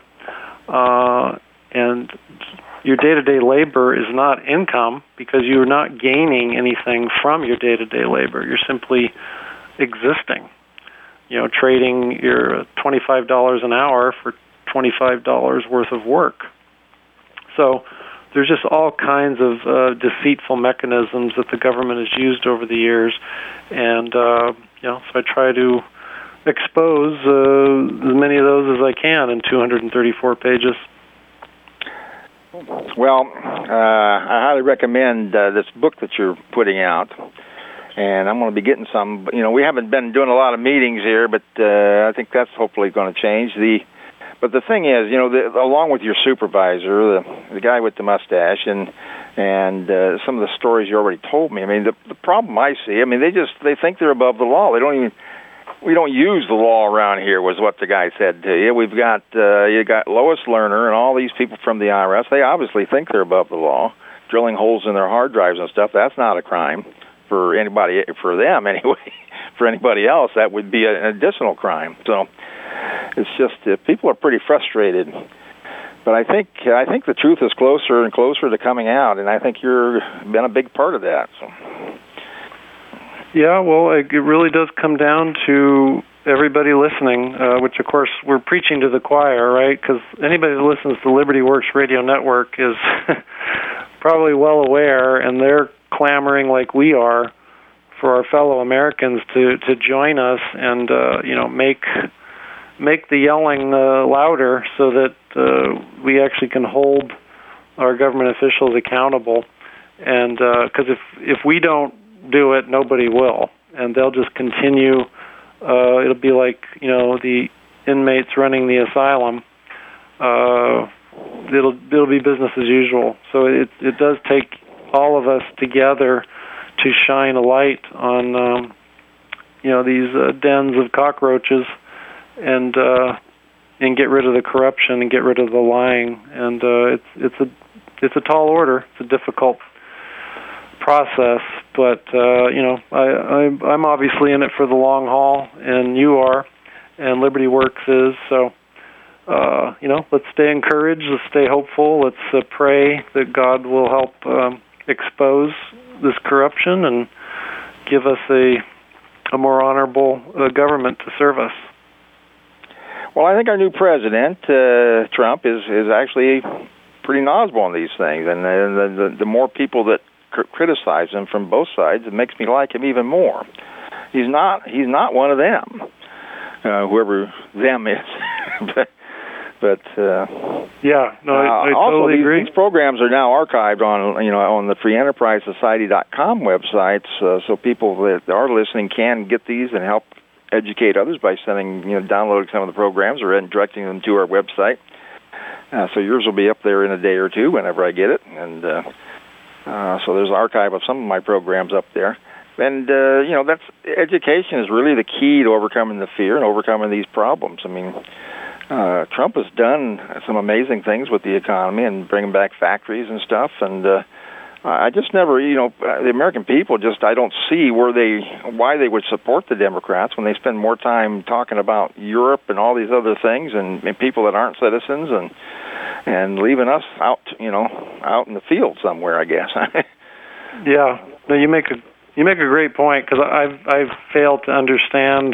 and your day-to-day labor is not income because you're not gaining anything from your day-to-day labor. You're simply existing, trading your $25 an hour for $25 worth of work. So there's just all kinds of deceitful mechanisms that the government has used over the years, and so I try to expose as many of those as I can in 234 pages. Well, I highly recommend this book that you're putting out, and I'm going to be getting some. We haven't been doing a lot of meetings here, but I think that's hopefully going to change. But the thing is, along with your supervisor, the guy with the mustache, and And some of the stories you already told me. I mean, the problem I see, I mean, they think they're above the law. We don't use the law around here, was what the guy said to you. We've got you got Lois Lerner and all these people from the IRS. They obviously think they're above the law, drilling holes in their hard drives and stuff. That's not a crime for anybody, for them anyway. For anybody else, that would be an additional crime. So it's just people are pretty frustrated. But I think the truth is closer and closer to coming out, and I think you've been a big part of that. So. Yeah, well, it really does come down to everybody listening, which, of course, we're preaching to the choir, right? Because anybody that listens to Liberty Works Radio Network is probably well aware, and they're clamoring like we are for our fellow Americans to join us and make the yelling louder so that we actually can hold our government officials accountable. And because if we don't do it, nobody will, and they'll just continue. It'll be like the inmates running the asylum. It'll be business as usual. So it does take all of us together to shine a light on these dens of cockroaches and get rid of the corruption and get rid of the lying. And it's a tall order. It's a difficult process, but I'm obviously in it for the long haul, and you are, and Liberty Works is. So let's stay encouraged, let's stay hopeful, let's pray that God will help expose this corruption and give us a more honorable government to serve us. Well, I think our new president, Trump, is actually pretty knowledgeable on these things, and the more people that criticize him from both sides, it makes me like him even more. He's not one of them, whoever them is. but yeah, no, I also totally agree. These programs are now archived on the FreeEnterpriseSociety.com websites, so people that are listening can get these and help educate others by downloading some of the programs or directing them to our website. So yours will be up there in a day or two whenever I get it, and so there's an archive of some of my programs up there. And, that's education is really the key to overcoming the fear and overcoming these problems. I mean, Trump has done some amazing things with the economy and bringing back factories and stuff. And I just never, the American people I don't see why they would support the Democrats when they spend more time talking about Europe and all these other things and people that aren't citizens and leaving us out in the field somewhere, I guess. Yeah, no, you make a great point, because I've failed to understand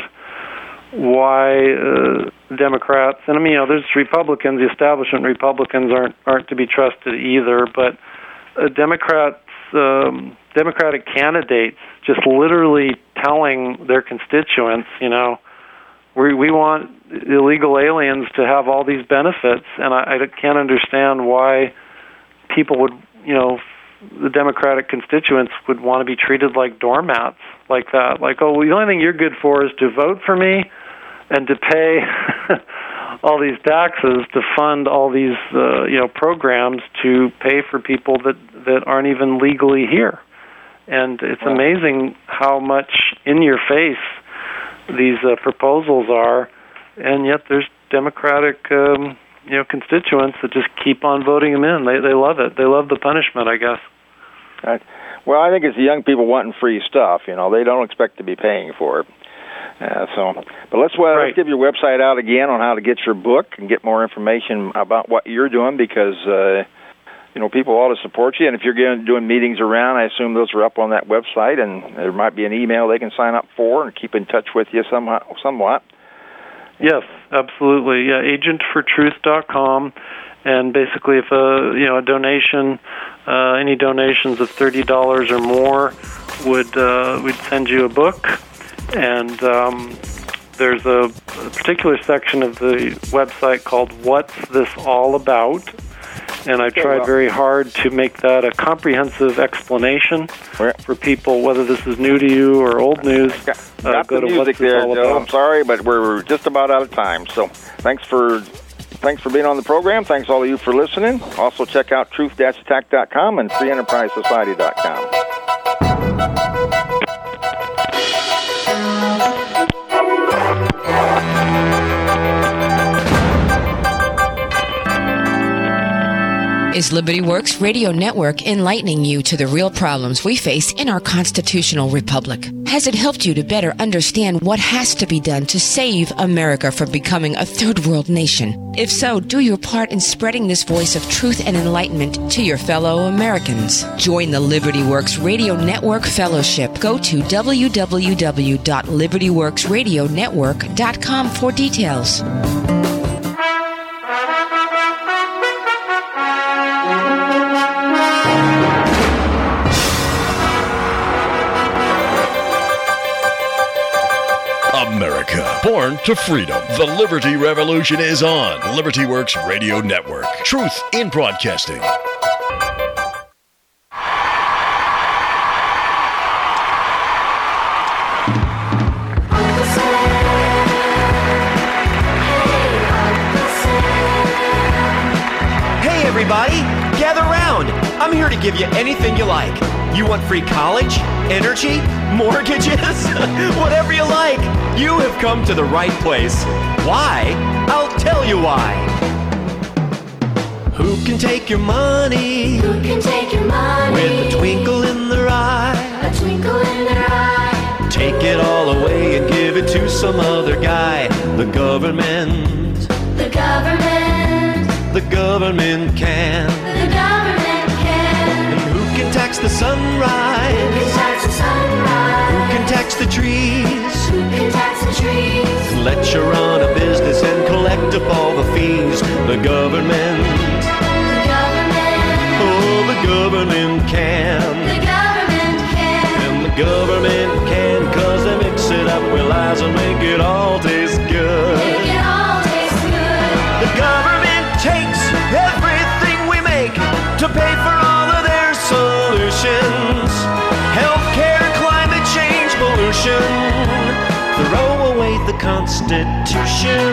why Democrats, and I mean, there's Republicans, the establishment Republicans aren't to be trusted either, but Democratic candidates just literally telling their constituents, we want illegal aliens to have all these benefits, and I can't understand why people would, the Democratic constituents would want to be treated like doormats like that. Like, the only thing you're good for is to vote for me and to pay all these taxes to fund all these, programs to pay for people that aren't even legally here. And it's amazing how much in your face these proposals are, and yet there's Democratic, constituents that just keep on voting them in. They love it. They love the punishment, I guess. Right. Well, I think it's the young people wanting free stuff. They don't expect to be paying for it. But let's give your website out again on how to get your book and get more information about what you're doing, because people ought to support you. And if you're doing meetings around, I assume those are up on that website, and there might be an email they can sign up for and keep in touch with you somewhat. Yes, absolutely. Yeah, agentfortruth.com, and basically, if a donation, any donations of $30 or more we'd send you a book. And there's a particular section of the website called "What's This All About?" And I tried very hard to make that a comprehensive explanation for people, whether this is new to you or old news. Got go the to music there, Joe. I'm sorry, but we're just about out of time. So thanks for thanks for being on the program. Thanks all of you for listening. Also check out truth-attack.com and freeenterprisesociety.com. Is Liberty Works Radio Network enlightening you to the real problems we face in our constitutional republic? Has it helped you to better understand what has to be done to save America from becoming a third world nation? If so, do your part in spreading this voice of truth and enlightenment to your fellow Americans. Join the Liberty Works Radio Network Fellowship. Go to www.libertyworksradionetwork.com for details. America, born to freedom. The Liberty Revolution is on. Liberty Works Radio Network. Truth in broadcasting. Hey everybody, gather round. I'm here to give you anything you like. You want free college, energy, mortgages, whatever you like. You have come to the right place. Why? I'll tell you why. Who can take your money? Who can take your money? With a twinkle in their eye. A twinkle in their eye. Take it all away and give it to some other guy. The government. The government. The government can. The government can. And who can tax the sunrise? Who can tax the sunrise? Who can tax the trees? Who can tax the trees? Let you run a business and collect up all the fees. The government. The government. Oh, the government can. The government can. And the government can, 'cause they mix it up with lies and make it all taste good. Make it all taste good. The government takes everything we make to pay for all of their solutions. Healthcare, climate change, pollution. Throw away the Constitution.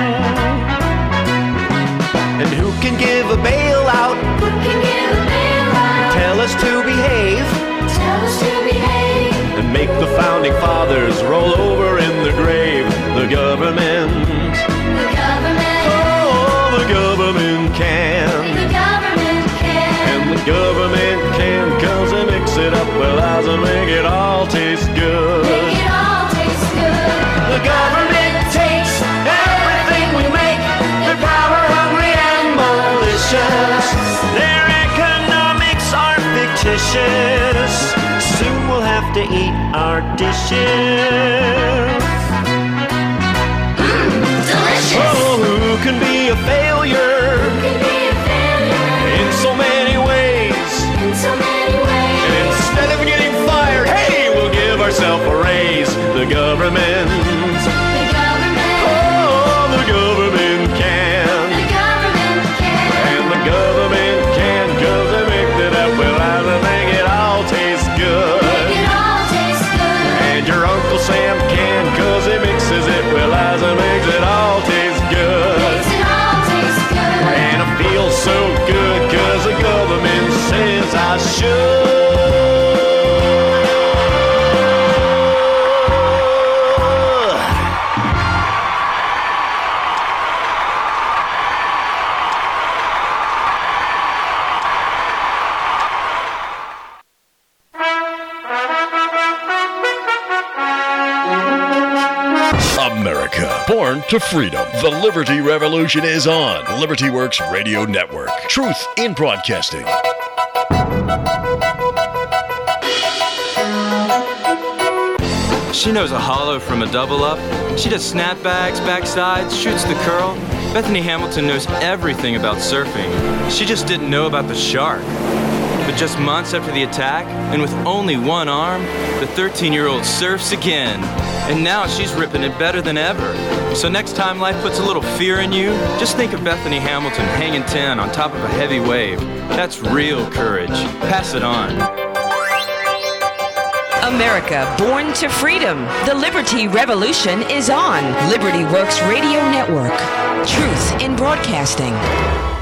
And who can give a bailout? Who can give a bailout? Tell us to behave. Tell us to behave. And make the founding fathers roll over in the grave. The government. The government. Oh, the government can. The government can. And the government can, 'cause they mix it up with lies and make it all taste good. Make it all taste good. The government takes everything we make. They're power hungry and malicious. Their economics are fictitious. Soon we'll have to eat our dishes. Delicious. Oh, who can be a failure? Who can be a failure? In so many ways. In so many ways. And instead of getting fired, hey, we'll give ourselves a raise. The government. The government. Oh, the government can. The government can. And the government can, 'cause they make it up with lies and make it all taste good. Make it all taste good. And your Uncle Sam can, 'cause he mixes it with lies and makes it all taste good. Makes it all taste good. And I feel so good, 'cause the government says I should. America, born to freedom. The Liberty Revolution is on. Liberty Works Radio Network. Truth in broadcasting. She knows a hollow from a double up. She does snapbacks, backsides, shoots the curl. Bethany Hamilton knows everything about surfing. She just didn't know about the shark. But just months after the attack, and with only one arm, the 13-year-old surfs again. And now she's ripping it better than ever. So next time life puts a little fear in you, just think of Bethany Hamilton hanging 10 on top of a heavy wave. That's real courage. Pass it on. America born to freedom. The Liberty Revolution is on. Liberty Works Radio Network. Truth in broadcasting.